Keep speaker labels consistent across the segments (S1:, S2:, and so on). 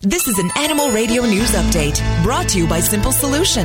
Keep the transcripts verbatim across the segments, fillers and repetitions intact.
S1: This is an Animal Radio News Update brought to you by Simple Solution.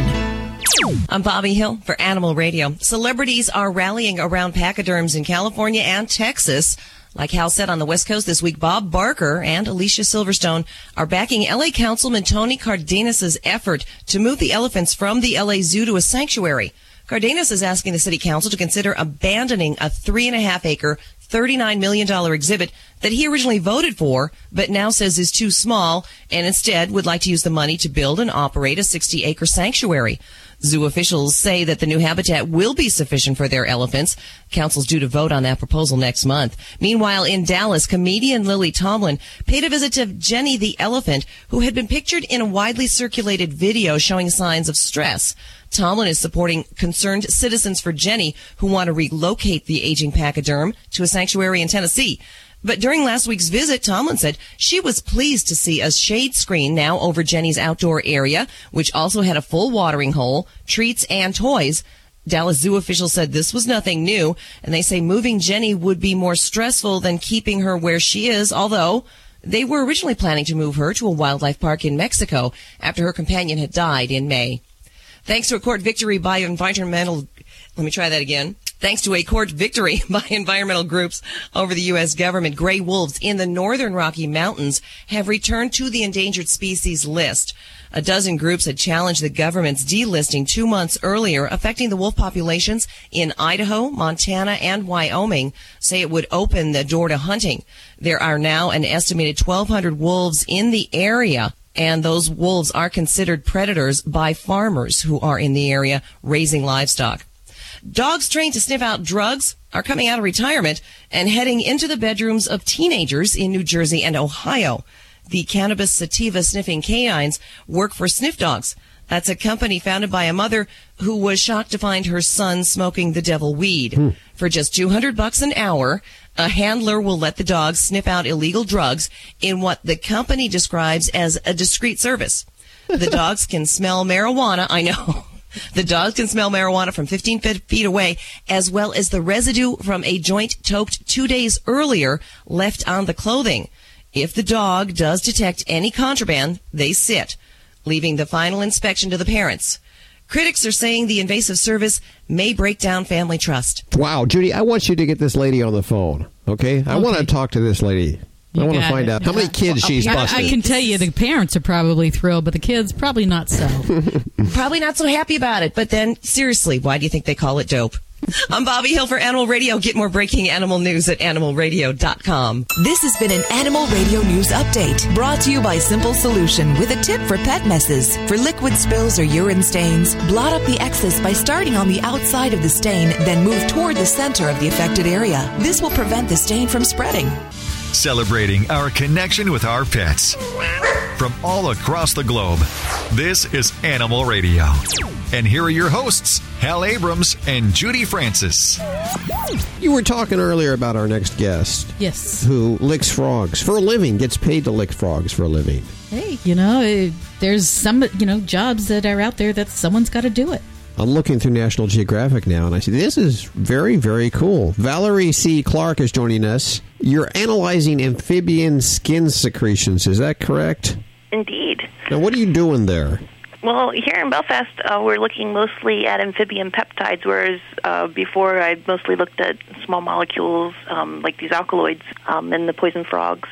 S2: I'm Bobby Hill for Animal Radio. Celebrities are rallying around pachyderms in California and Texas. Like Hal said on the West Coast this week, Bob Barker and Alicia Silverstone are backing L A Councilman Tony Cardenas' effort to move the elephants from the L A Zoo to a sanctuary. Cardenas is asking the city council to consider abandoning a three and a half acre, thirty-nine million dollars exhibit that he originally voted for, but now says is too small, and instead would like to use the money to build and operate a sixty acre sanctuary. Zoo officials say that the new habitat will be sufficient for their elephants. Council's due to vote on that proposal next month. Meanwhile, in Dallas, comedian Lily Tomlin paid a visit to Jenny the elephant, who had been pictured in a widely circulated video showing signs of stress. Tomlin is supporting concerned citizens for Jenny who want to relocate the aging pachyderm to a sanctuary in Tennessee. But during last week's visit, Tomlin said she was pleased to see a shade screen now over Jenny's outdoor area, which also had a full watering hole, treats, and toys. Dallas Zoo officials said this was nothing new, and they say moving Jenny would be more stressful than keeping her where she is, although they were originally planning to move her to a wildlife park in Mexico after her companion had died in May. Thanks to a court victory by environmental, let me try that again. Thanks to a court victory by environmental groups over the U S government, gray wolves in the northern Rocky Mountains have returned to the endangered species list. A dozen groups had challenged the government's delisting two months earlier, affecting the wolf populations in Idaho, Montana, and Wyoming, say it would open the door to hunting. There are now an estimated twelve hundred wolves in the area, and those wolves are considered predators by farmers who are in the area raising livestock. Dogs trained to sniff out drugs are coming out of retirement and heading into the bedrooms of teenagers in New Jersey and Ohio. The cannabis sativa sniffing canines work for Sniff Dogs. That's a company founded by a mother who was shocked to find her son smoking the devil weed. Hmm. For just two hundred bucks an hour, a handler will let the dogs sniff out illegal drugs in what the company describes as a discreet service. The dogs can smell marijuana. I know. The dogs can smell marijuana from fifteen feet away, as well as the residue from a joint toked two days earlier left on the clothing. If the dog does detect any contraband, they sit, leaving the final inspection to the parents. Critics are saying the invasive service may break down family trust.
S3: Wow, Judy, I want you to get this lady on the phone, okay? I okay. want to talk to this lady.
S4: You
S3: I want to find
S4: it.
S3: out how many kids she's
S4: I,
S3: busted.
S4: I can tell you the parents are probably thrilled, but the kids probably not so.
S2: Probably not so happy about it. But then, seriously, why do you think they call it dope? I'm Bobby Hill for Animal Radio. Get more breaking animal news at animal radio dot com.
S1: This has been an Animal Radio News Update brought to you by Simple Solution with a tip for pet messes. For liquid spills or urine stains, blot up the excess by starting on the outside of the stain, then move toward the center of the affected area. This will prevent the stain from spreading.
S5: Celebrating our connection with our pets. From all across the globe, this is Animal Radio. And here are your hosts, Hal Abrams and Judy Francis.
S3: You were talking earlier about our next guest.
S4: Yes.
S3: Who licks frogs for a living, gets paid to lick frogs for a living.
S4: Hey, you know, there's some, you know, jobs that are out there that someone's got to do it.
S3: I'm looking through National Geographic now, and I see this is very, very cool. Valerie C. Clark is joining us. You're analyzing amphibian skin secretions. Is that correct?
S6: Indeed.
S3: Now, what are you doing there?
S6: Well, here in Belfast, uh, we're looking mostly at amphibian peptides, whereas uh, before I mostly looked at small molecules um, like these alkaloids um, and the poison frogs.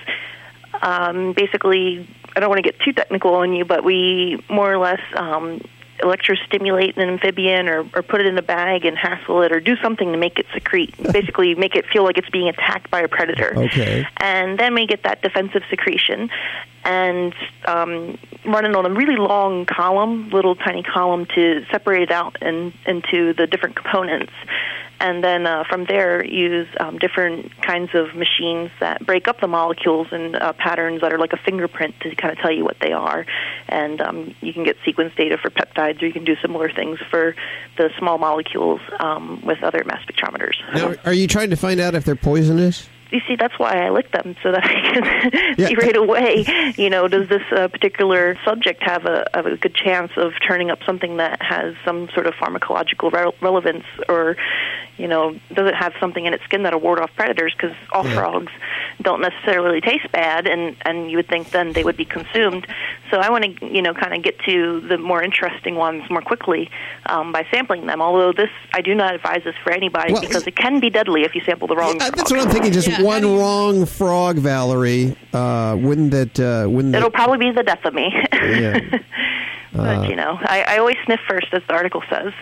S6: Um, basically, I don't want to get too technical on you, but we more or less um, electrostimulate an amphibian or, or put it in a bag and hassle it or do something to make it secrete. Basically make it feel like it's being attacked by a predator.
S3: Okay.
S6: And then we get that defensive secretion and um, run it on a really long column, little tiny column to separate it out in, into the different components. And then uh, from there, use um, different kinds of machines that break up the molecules in uh, patterns that are like a fingerprint to kind of tell you what they are. And um, you can get sequence data for peptides, or you can do similar things for the small molecules um, with other mass spectrometers.
S3: Now, are you trying to find out if they're poisonous?
S6: you see, that's why I lick them, so that I can
S3: Yeah.
S6: see right away, you know, does this uh, particular subject have a, have a good chance of turning up something that has some sort of pharmacological re- relevance, or, you know, does it have something in its skin that'll ward off predators? Because all
S3: Yeah.
S6: frogs don't necessarily taste bad, and, and you would think then they would be consumed. So I want to, you know, kind of get to the more interesting ones more quickly um, by sampling them, although this, I do not advise this for anybody,
S3: Well,
S6: because it can be deadly if you sample the wrong
S3: Uh,
S6: frog.
S3: that's what I'm thinking. Just
S4: Yeah,
S3: one
S4: how do you-
S3: wrong frog, Valerie. Uh, wouldn't that? Uh, wouldn't
S6: It'll
S3: that,
S6: probably be the death of me.
S3: Yeah.
S6: But, you know, I, I always sniff first, as the article says.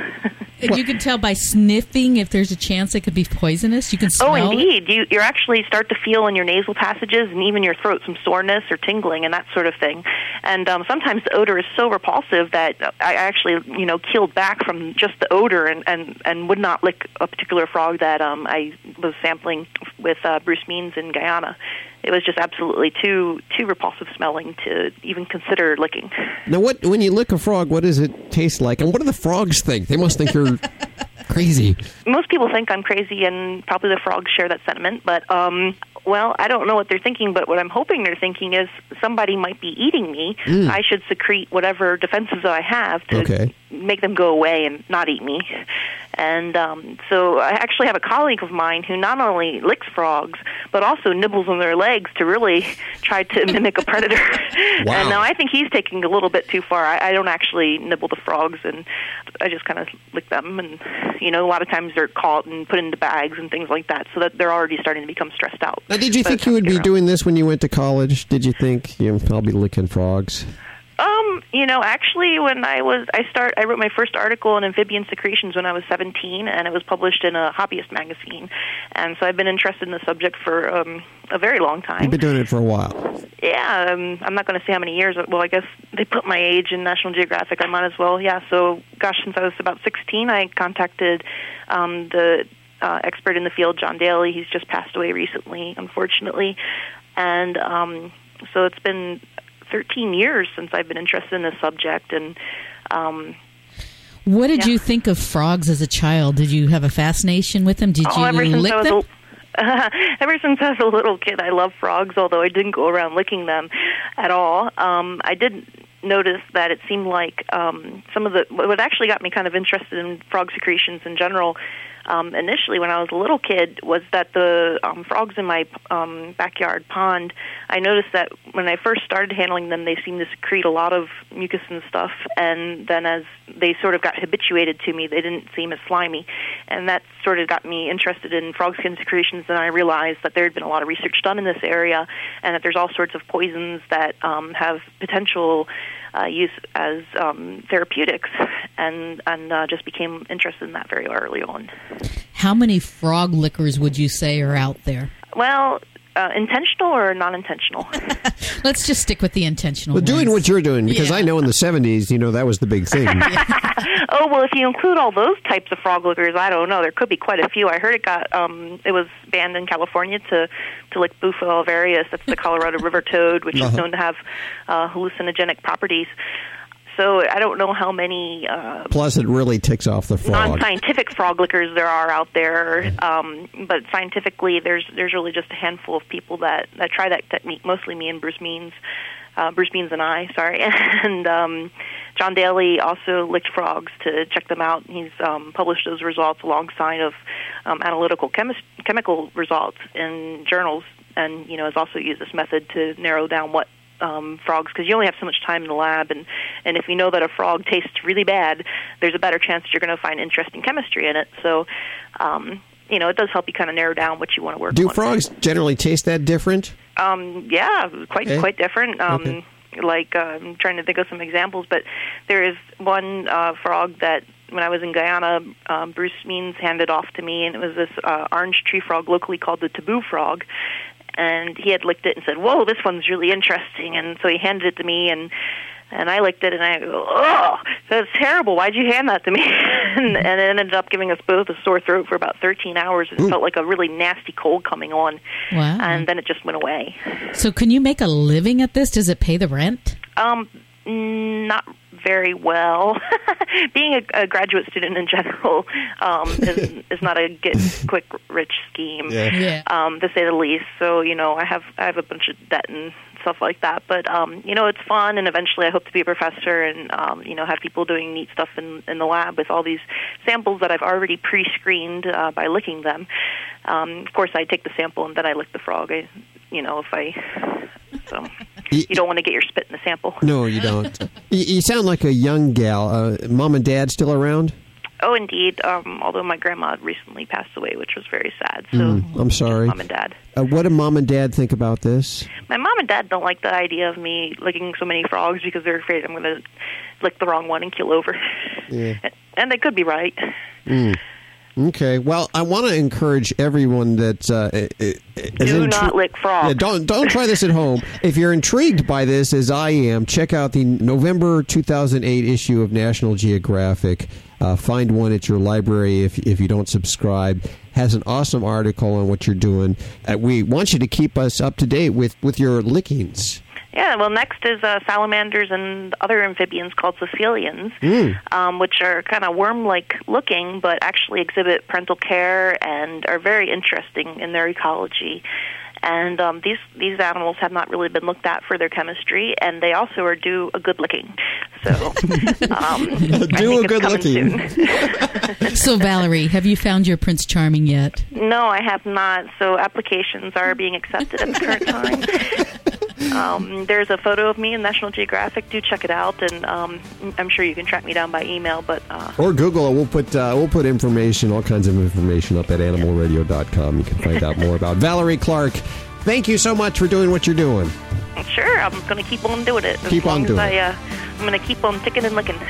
S4: And you can tell by sniffing if there's a chance it could be poisonous. You can smell
S6: Oh,
S4: it.
S6: indeed. You you actually start to feel in your nasal passages and even your throat some soreness or tingling and that sort of thing. And um, sometimes the odor is so repulsive that I actually, you know, keeled back from just the odor and, and, and would not lick a particular frog that um, I was sampling with uh, Bruce Means in Guyana. It was just absolutely too too repulsive smelling to even consider licking.
S3: Now, what when you lick a frog, what does it taste like? And what do the frogs think? They must think you're crazy.
S6: Most people think I'm crazy, and probably the frogs share that sentiment. But, um, well, I don't know what they're thinking, but what I'm hoping they're thinking is somebody might be eating me.
S3: Mm.
S6: I should secrete whatever defenses I have to
S3: Okay.
S6: make them go away and not eat me. And um, so I actually have a colleague of mine who not only licks frogs, but also nibbles on their legs to really try to mimic a predator.
S3: Wow.
S6: And now I think he's taking a little bit too far. I, I don't actually nibble the frogs, and I just kind of lick them. And, you know, a lot of times they're caught and put into bags and things like that, so that they're already starting to become stressed out.
S3: Now, did you
S6: By
S3: think
S6: the time
S3: you would
S6: they
S3: be
S6: get around.
S3: doing this when you went to college? Did you think, you know, I'll be licking frogs?
S6: Um, you know, actually, when I was, I start, I wrote my first article on amphibian secretions when I was seventeen, and it was published in a hobbyist magazine. And so I've been interested in the subject for um, a very long time.
S3: You've been doing it for a while.
S6: Yeah, um, I'm not going to say how many years. Well, I guess they put my age in National Geographic. I might as well. Yeah, so, gosh, since I was about sixteen, I contacted um, the uh, expert in the field, John Daly. He's just passed away recently, unfortunately. And um, so it's been thirteen years since I've been interested in this subject. And um,
S4: What did
S6: Yeah.
S4: you think of frogs as a child? Did you have a fascination with them? Did
S6: oh,
S4: you
S6: ever since
S4: lick
S6: I was
S4: them?
S6: a, ever since I was a little kid, I love frogs, although I didn't go around licking them at all. Um, I did notice that it seemed like um, some of the, what actually got me kind of interested in frog secretions in general um, initially when I was a little kid was that the um, frogs in my um, backyard pond, I noticed that when I first started handling them, they seemed to secrete a lot of mucus and stuff, and then as they sort of got habituated to me, they didn't seem as slimy, and that sort of got me interested in frog skin secretions, and I realized that there had been a lot of research done in this area, and that there's all sorts of poisons that um, have potential uh, use as um, therapeutics, and, and uh, just became interested in that very early on.
S4: How many frog lickers would you say are out there?
S6: Well, uh, intentional or non-intentional?
S4: Let's just stick with the intentional
S3: Well, doing
S4: ones.
S3: what you're doing, because
S4: Yeah.
S3: I know in the seventies, you know, that was the big thing.
S6: Oh, well, if you include all those types of frog lickers, I don't know. There could be quite a few. I heard it got, um, it was banned in California to, to lick Bufo alvarius. That's the Colorado river toad, which
S3: Uh-huh.
S6: is known to have uh, hallucinogenic properties. So I don't know how many uh,
S3: Plus, it really ticks off the frog.
S6: non-scientific frog lickers there are out there, um, but scientifically, there's there's really just a handful of people that, that try that technique. Mostly me and Bruce Means, uh, Bruce Means and I, sorry, and um, John Daly also licked frogs to check them out. He's um, published those results alongside of um, analytical chemis- chemical results in journals, and you know has also used this method to narrow down what. Um, frogs, because you only have so much time in the lab, and, and if you know that a frog tastes really bad, there's a better chance that you're going to find interesting chemistry in it. So, um, you know, it does help you kind of narrow down what you want to work
S3: Do
S6: on.
S3: frogs generally taste that different?
S6: Um, yeah, quite
S3: Okay.
S6: quite different. Um,
S3: Okay.
S6: Like uh, I'm trying to think of some examples, but there is one uh, frog that when I was in Guyana, um, Bruce Means handed off to me, and it was this uh, orange tree frog, locally called the taboo frog. And he had licked it and said, "Whoa, this one's really interesting." And so he handed it to me, and and I licked it, and I go, "Oh, that's terrible! Why'd you hand that to me?" and, and it ended up giving us both a sore throat for about thirteen hours, and it felt like a really nasty cold coming on.
S4: Wow.
S6: And then it just went away.
S4: So can you make a living at this? Does it pay the rent?
S6: Um, not very well. Being a, a graduate student in general um, is, is not a get quick rich scheme,
S3: Yeah.
S4: Yeah.
S6: um, to say the least. So, you know, I have I have a bunch of debt and stuff like that. But, um, you know, it's fun, and eventually I hope to be a professor and, um, you know, have people doing neat stuff in, in the lab with all these samples that I've already pre-screened uh, by licking them. Um, of course, I take the sample and then I lick the frog, I, you know, if I... So you don't want to get your spit in the sample.
S3: No, you don't. you, you sound like a young gal. Uh, Mom and Dad still around?
S6: Oh, indeed. Um, although my grandma recently passed away, which was very sad. So
S3: Mm, I'm sorry.
S6: Mom and Dad.
S3: Uh, what do Mom and Dad think about this?
S6: My mom and dad don't like the idea of me licking so many frogs because they're afraid I'm going to lick the wrong one and keel over.
S3: Yeah.
S6: And they could be right.
S3: Mm. Okay. Well, I want to encourage everyone that uh, is
S6: Do
S3: intri-
S6: not lick frogs.
S3: Yeah, don't don't try this at home. If you're intrigued by this, as I am, check out the November two thousand eight issue of National Geographic. Uh, find one at your library if if you don't subscribe. Has an awesome article on what you're doing. Uh, we want you to keep us up to date with, with your lickings.
S6: Yeah, well, next is uh, salamanders and other amphibians called cephalians,
S3: Mm.
S6: um, which are kind of worm-like looking, but actually exhibit parental care and are very interesting in their ecology. And um, these these animals have not really been looked at for their chemistry, and they also are due a good licking. So, um,
S3: Do a good licking.
S4: So, Valerie, have you found your Prince Charming yet?
S6: No, I have not. So applications are being accepted at the current time. Um, there's a photo of me in National Geographic. Do check it out, and um, I'm sure you can track me down by email. But uh,
S3: Or Google it. We'll put uh, we'll put information, all kinds of information, up at animal radio dot com. You can find out more about Valerie Clark. Thank you so much for doing what you're doing.
S6: sure, I'm going to keep on doing it. As
S3: Keep on
S6: long
S3: doing
S6: as I,
S3: it.
S6: uh, I'm going to keep on ticking and licking.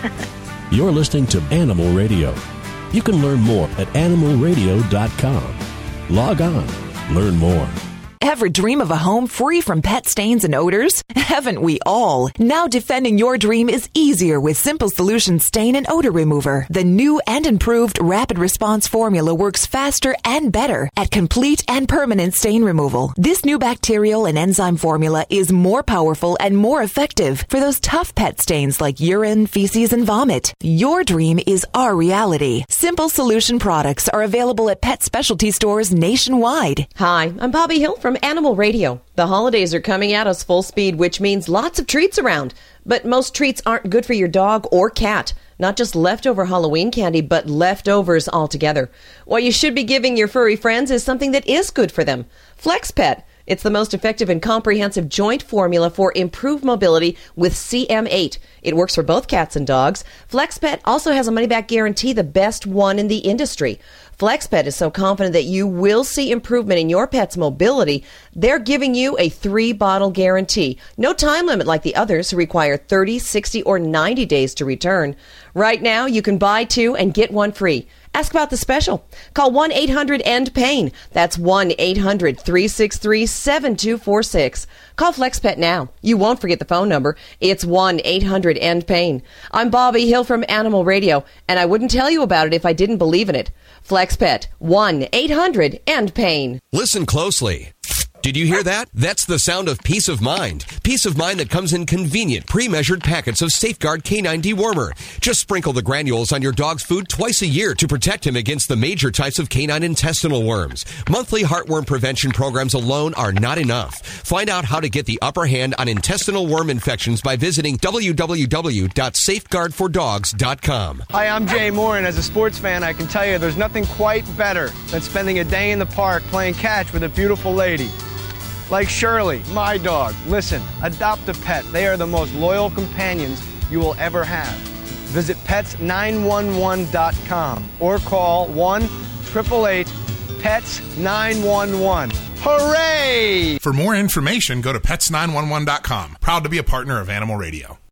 S7: You're listening to Animal Radio. You can learn more at animal radio dot com. Log on. Learn more.
S1: Ever dream of a home free from pet stains and odors? Haven't we all? Now defending your dream is easier with Simple Solution Stain and Odor Remover. The new and improved Rapid Response formula works faster and better at complete and permanent stain removal. This new bacterial and enzyme formula is more powerful and more effective for those tough pet stains like urine, feces, and vomit. Your dream is our reality. Simple Solution products are available at pet specialty stores nationwide.
S2: Hi, I'm Bobby Hill from Animal Radio. The holidays are coming at us full speed, which means lots of treats around. But most treats aren't good for your dog or cat. Not just leftover Halloween candy, but leftovers altogether. What you should be giving your furry friends is something that is good for them. FlexPet. It's the most effective and comprehensive joint formula for improved mobility with C M eight. It works for both cats and dogs. FlexPet also has a money-back guarantee, the best one in the industry. FlexPet is so confident that you will see improvement in your pet's mobility, they're giving you a three-bottle guarantee. No time limit like the others who require thirty, sixty, or ninety days to return. Right now, you can buy two and get one free. Ask about the special. Call one eight hundred end pain. That's one eight hundred, three six three, seven two four six. Call FlexPet now. You won't forget the phone number. It's one eight hundred end pain. I'm Bobby Hill from Animal Radio, and I wouldn't tell you about it if I didn't believe in it. FlexPet, one eight hundred end pain.
S8: Listen closely. Did you hear that? That's the sound of peace of mind. Peace of mind that comes in convenient, pre-measured packets of Safeguard Canine Dewormer. Just sprinkle the granules on your dog's food twice a year to protect him against the major types of canine intestinal worms. Monthly heartworm prevention programs alone are not enough. Find out how to get the upper hand on intestinal worm infections by visiting w w w dot safeguard for dogs dot com.
S9: Hi, I'm Jay Moore, and as a sports fan, I can tell you there's nothing quite better than spending a day in the park playing catch with a beautiful lady. Like Shirley, my dog. Listen, adopt a pet. They are the most loyal companions you will ever have. Visit pets nine one one dot com or call one eight eight eight, pets nine one one. Hooray!
S10: For more information, go to pets nine one one dot com. Proud to be a partner of Animal Radio.